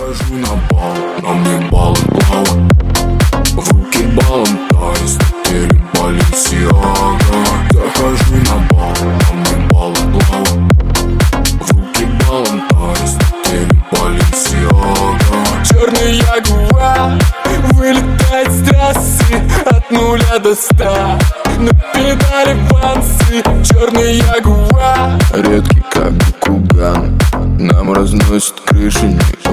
хожу на бал, на мне баллы плавают. В руки балом таю, стиль Баленсиага. Захожу на бал, на мне баллы плавают. В руки балом таю, стиль Баленсиага. Черный ягуар вылетает с трассы от 0 до 100. На педали бансы, черный ягуар. Редкий как Бакуган, нам разносит крыши ниже.